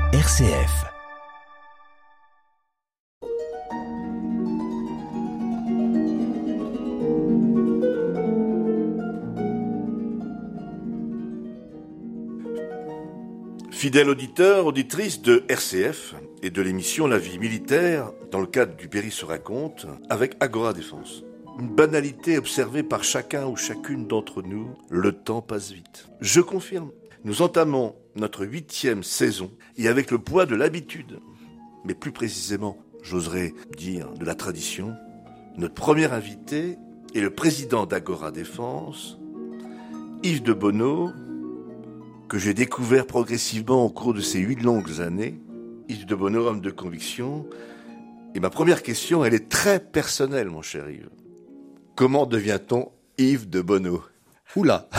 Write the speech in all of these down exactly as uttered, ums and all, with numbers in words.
R C F. Fidèles auditeurs, auditrices de R C F et de l'émission La vie militaire, dans le cadre du Péri se raconte, avec Agora Défense. Une banalité observée par chacun ou chacune d'entre nous, le temps passe vite. Je confirme, nous entamons notre huitième saison et avec le poids de l'habitude, mais plus précisément, j'oserais dire de la tradition, notre premier invité est le président d'Agora Défense, Yves de Bonneau, que j'ai découvert progressivement au cours de ces huit longues années. Yves de Bonneau, homme de conviction. Et ma première question, elle est très personnelle, mon cher Yves. Comment devient-on Yves de Bonneau ? Oula.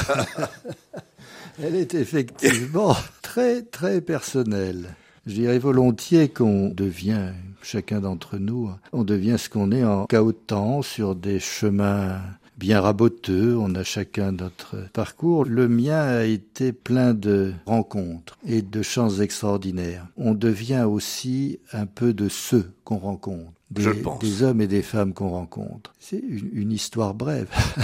Elle est effectivement très, très personnelle. Je dirais volontiers qu'on devient, chacun d'entre nous, on devient ce qu'on est en cahotant sur des chemins bien raboteux. On a chacun notre parcours. Le mien a été plein de rencontres et de chances extraordinaires. On devient aussi un peu de ceux qu'on rencontre. Des, Je pense. Des hommes et des femmes qu'on rencontre. C'est une, une histoire brève.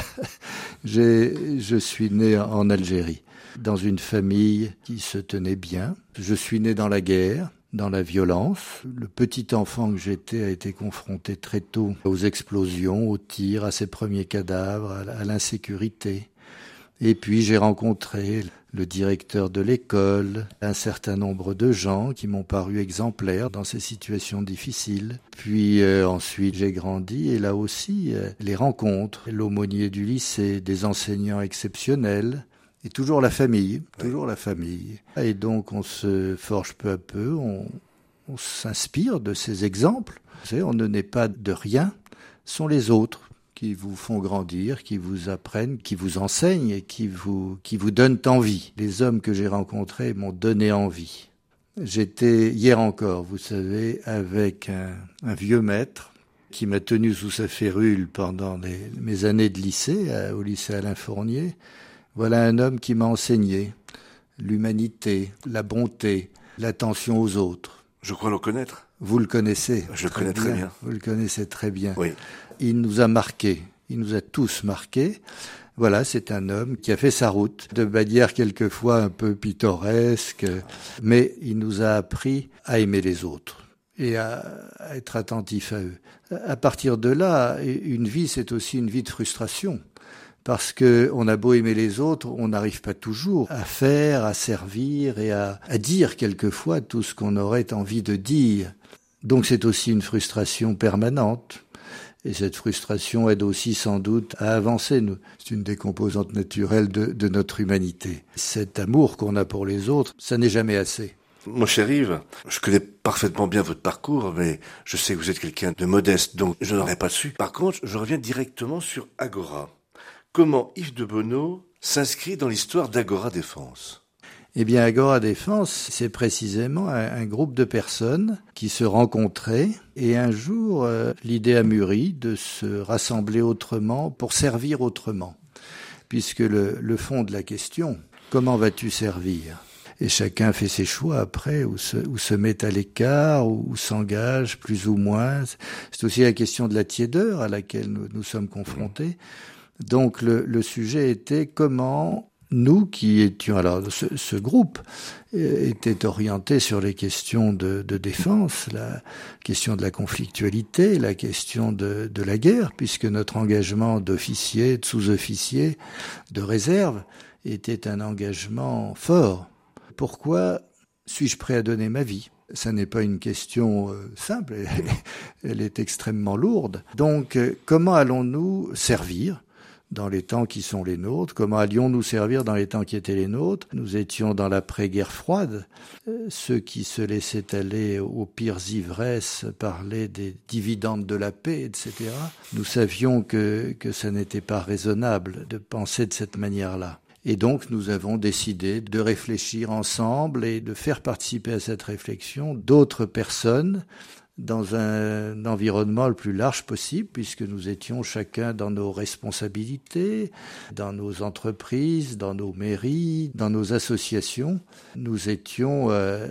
J'ai, je suis né en Algérie, dans une famille qui se tenait bien. Je suis né dans la guerre, dans la violence. Le petit enfant que j'étais a été confronté très tôt aux explosions, aux tirs, à ses premiers cadavres, à l'insécurité. Et puis j'ai rencontré le directeur de l'école, un certain nombre de gens qui m'ont paru exemplaires dans ces situations difficiles. Puis euh, ensuite j'ai grandi et là aussi euh, les rencontres, l'aumônier du lycée, des enseignants exceptionnels. Et toujours la famille, toujours oui. la famille. Et donc on se forge peu à peu, on, on s'inspire de ces exemples. Vous savez, on ne naît pas de rien, ce sont les autres qui vous font grandir, qui vous apprennent, qui vous enseignent et qui vous, qui vous donnent envie. Les hommes que j'ai rencontrés m'ont donné envie. J'étais hier encore, vous savez, avec un, un vieux maître qui m'a tenu sous sa férule pendant les, mes années de lycée, au lycée Alain Fournier. Voilà un homme qui m'a enseigné l'humanité, la bonté, l'attention aux autres. Je crois le connaître. Vous le connaissez. Je le connais très bien. Vous le connaissez très bien. Oui. Il nous a marqués. Il nous a tous marqués. Voilà, c'est un homme qui a fait sa route, de manière quelquefois un peu pittoresque, mais il nous a appris à aimer les autres et à, à être attentif à eux. À partir de là, une vie, c'est aussi une vie de frustration. Parce que on a beau aimer les autres, on n'arrive pas toujours à faire, à servir et à, à dire quelquefois tout ce qu'on aurait envie de dire. Donc c'est aussi une frustration permanente. Et cette frustration aide aussi sans doute à avancer. C'est une des composantes naturelles de, de notre humanité. Cet amour qu'on a pour les autres, ça n'est jamais assez. Mon cher Yves, je connais parfaitement bien votre parcours, mais je sais que vous êtes quelqu'un de modeste, donc je n'aurais pas su. Par contre, je reviens directement sur Agora. Comment Yves de Bonneau s'inscrit dans l'histoire d'Agora Défense ? Eh bien, Agora Défense, c'est précisément un, un groupe de personnes qui se rencontraient et un jour, euh, l'idée a mûri de se rassembler autrement pour servir autrement. Puisque le, le fond de la question, comment vas-tu servir ? Et chacun fait ses choix après, ou se, ou se met à l'écart, ou, ou s'engage plus ou moins. C'est aussi la question de la tiédeur à laquelle nous, nous sommes confrontés. Donc le, le sujet était comment nous qui étions, alors ce, ce groupe était orienté sur les questions de, de défense, la question de la conflictualité, la question de, de la guerre, puisque notre engagement d'officier, de sous-officier, de réserve était un engagement fort. Pourquoi suis-je prêt à donner ma vie ? Ça n'est pas une question euh, simple, elle, elle est extrêmement lourde. Donc euh, comment allons-nous servir ? Dans les temps qui sont les nôtres, comment allions-nous servir dans les temps qui étaient les nôtres ? Nous étions dans l'après-guerre froide. Euh, ceux qui se laissaient aller aux pires ivresses parlaient des dividendes de la paix, et cetera. Nous savions que, que ça n'était pas raisonnable de penser de cette manière-là. Et donc, nous avons décidé de réfléchir ensemble et de faire participer à cette réflexion d'autres personnes dans un environnement le plus large possible, puisque nous étions chacun dans nos responsabilités, dans nos entreprises, dans nos mairies, dans nos associations. Nous étions, euh,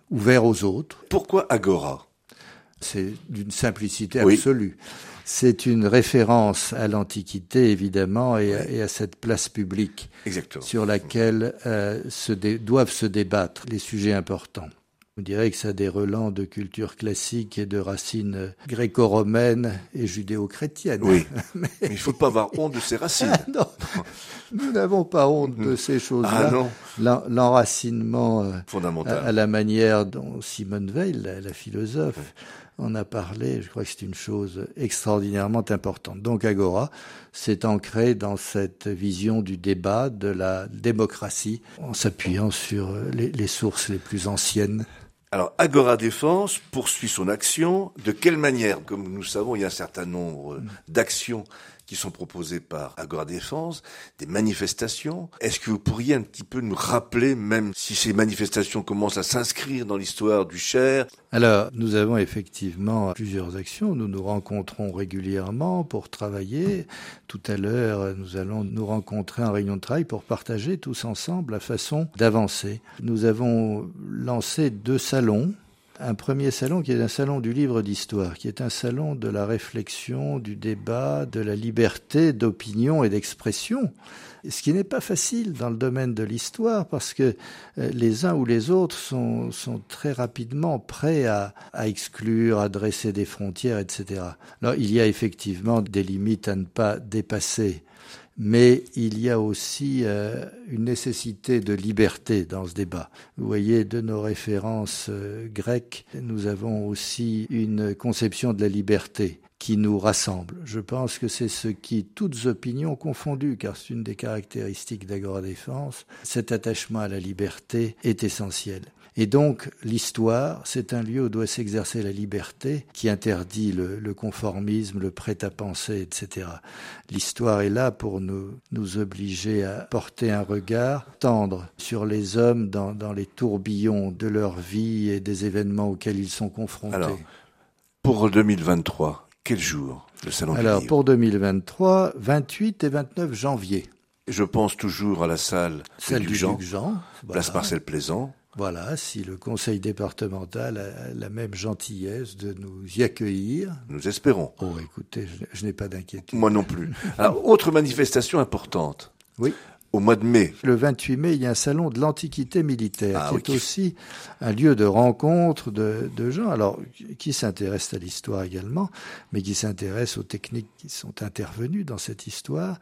ouvert aux autres. Pourquoi Agora ? C'est d'une simplicité oui. absolue. C'est une référence à l'Antiquité, évidemment, et, oui. à, et à cette place publique Exactement. sur laquelle euh, se dé, doivent se débattre les sujets importants. On dirait que ça a des relents de culture classique et de racines gréco-romaines et judéo-chrétiennes. Oui, mais il ne faut pas avoir honte de ces racines. Ah non, nous n'avons pas honte de ces choses-là. Ah non. L'en, l'enracinement euh, fondamental. À, à la manière dont Simone Veil, la, la philosophe, oui. en a parlé, je crois que c'est une chose extraordinairement importante. Donc Agora s'est ancré dans cette vision du débat, de la démocratie, en s'appuyant sur les, les sources les plus anciennes. Alors, Agora Défense poursuit son action. De quelle manière ? Comme nous savons, il y a un certain nombre d'actions qui sont proposées par Agora Défense, des manifestations. Est-ce que vous pourriez un petit peu nous rappeler, même si ces manifestations commencent à s'inscrire dans l'histoire du Cher ? Alors, nous avons effectivement plusieurs actions. Nous nous rencontrons régulièrement pour travailler. Tout à l'heure, nous allons nous rencontrer en réunion de travail pour partager tous ensemble la façon d'avancer. Nous avons lancé deux salons. Un premier salon qui est un salon du livre d'histoire, qui est un salon de la réflexion, du débat, de la liberté d'opinion et d'expression. Ce qui n'est pas facile dans le domaine de l'histoire parce que les uns ou les autres sont, sont très rapidement prêts à, à exclure, à dresser des frontières, et cetera. Alors, il y a effectivement des limites à ne pas dépasser. Mais il y a aussi euh, une nécessité de liberté dans ce débat. Vous voyez, de nos références euh, grecques, nous avons aussi une conception de la liberté qui nous rassemble. Je pense que c'est ce qui, toutes opinions confondues, car c'est une des caractéristiques d'Agora Défense, cet attachement à la liberté est essentiel. Et donc, l'histoire, c'est un lieu où doit s'exercer la liberté qui interdit le, le conformisme, le prêt-à-penser, et cetera. L'histoire est là pour nous, nous obliger à porter un regard tendre sur les hommes dans, dans les tourbillons de leur vie et des événements auxquels ils sont confrontés. Alors, pour deux mille vingt-trois, quel jour, le Salon du Livre ? Alors, pour deux mille vingt-trois, vingt-huit et vingt-neuf janvier. Je pense toujours à la salle Celle du du Jean, Duc Jean. Place Voilà. Marcel Plaisant. Voilà, si le conseil départemental a la même gentillesse de nous y accueillir. Nous espérons. Oh, écoutez, je, je n'ai pas d'inquiétude. Moi non plus. Alors, autre manifestation importante. Oui. Au mois de mai. Le vingt-huit mai, il y a un salon de l'Antiquité militaire, ah, qui oui. est aussi un lieu de rencontre de, de gens, alors qui s'intéressent à l'histoire également, mais qui s'intéressent aux techniques qui sont intervenues dans cette histoire,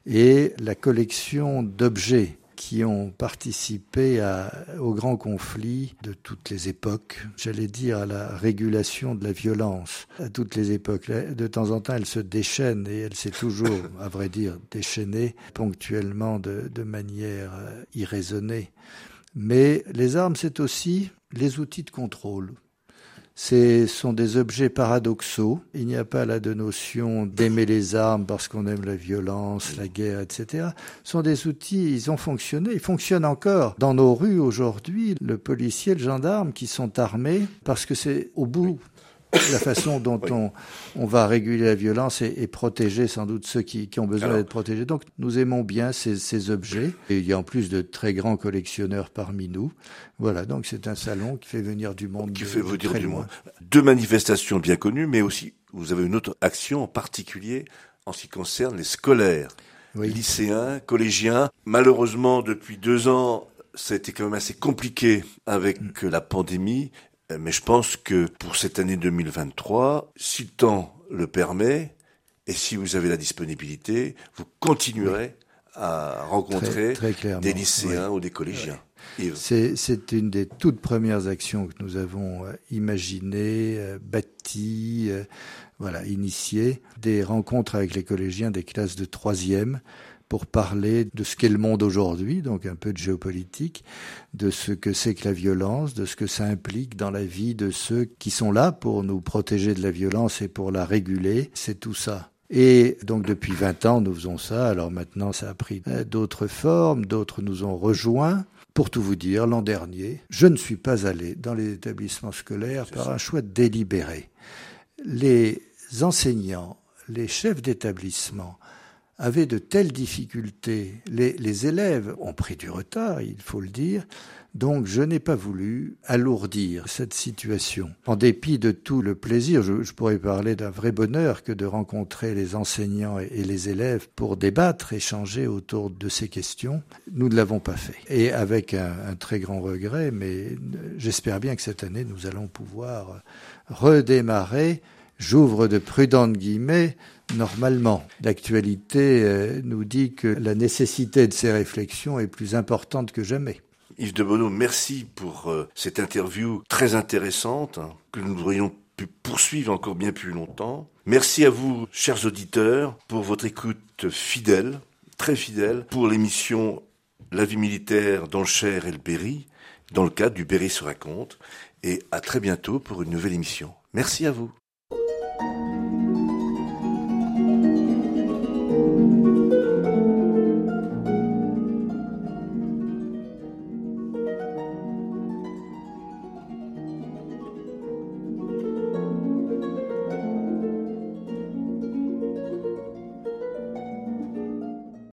et la collection d'objets qui ont participé à, au grand conflit de toutes les époques, j'allais dire à la régulation de la violence à toutes les époques. De temps en temps, elle se déchaîne et elle s'est toujours, à vrai dire, déchaînée ponctuellement de, de manière irraisonnée. Mais les armes, c'est aussi les outils de contrôle. Ce sont des objets paradoxaux. Il n'y a pas là de notion d'aimer les armes parce qu'on aime la violence, la guerre, et cetera. Ce sont des outils, ils ont fonctionné, ils fonctionnent encore. Dans nos rues aujourd'hui, le policier, le gendarme qui sont armés, parce que c'est au bout la façon dont oui. on, on va réguler la violence et, et protéger sans doute ceux qui, qui ont besoin Alors, d'être protégés. Donc nous aimons bien ces, ces objets. Et il y a en plus de très grands collectionneurs parmi nous. Voilà, donc c'est un salon qui fait venir du monde. Qui de, fait venir du loin. monde. Deux manifestations bien connues, mais aussi vous avez une autre action en particulier en ce qui concerne les scolaires, oui. lycéens, collégiens. Malheureusement, depuis deux ans, ça a été quand même assez compliqué avec mm. la pandémie. Mais je pense que pour cette année deux mille vingt-trois, si le temps le permet, et si vous avez la disponibilité, vous continuerez oui. à rencontrer très, très des lycéens oui. ou des collégiens. Oui. C'est, c'est une des toutes premières actions que nous avons euh, imaginées, euh, bâties, euh, voilà, initiées, des rencontres avec les collégiens des classes de troisième, pour parler de ce qu'est le monde aujourd'hui, donc un peu de géopolitique, de ce que c'est que la violence, de ce que ça implique dans la vie de ceux qui sont là pour nous protéger de la violence et pour la réguler. C'est tout ça. Et donc depuis vingt ans, nous faisons ça. Alors maintenant, ça a pris d'autres formes, d'autres nous ont rejoints. Pour tout vous dire, l'an dernier, je ne suis pas allé dans les établissements scolaires c'est par ça. Un choix délibéré. Les enseignants, les chefs d'établissement, avait de telles difficultés. Les, les élèves ont pris du retard, il faut le dire. Donc je n'ai pas voulu alourdir cette situation. En dépit de tout le plaisir, je, je pourrais parler d'un vrai bonheur que de rencontrer les enseignants et, et les élèves pour débattre, échanger autour de ces questions. Nous ne l'avons pas fait. Et avec un, un très grand regret, mais j'espère bien que cette année, nous allons pouvoir redémarrer, j'ouvre de prudentes guillemets, normalement. L'actualité euh, nous dit que la nécessité de ces réflexions est plus importante que jamais. Yves de Bonneau, merci pour euh, cette interview très intéressante, hein, que nous aurions pu poursuivre encore bien plus longtemps. Merci à vous, chers auditeurs, pour votre écoute fidèle, très fidèle, pour l'émission La vie militaire dans le Cher et le Berry, dans le cadre du Berry se raconte. Et à très bientôt pour une nouvelle émission. Merci à vous.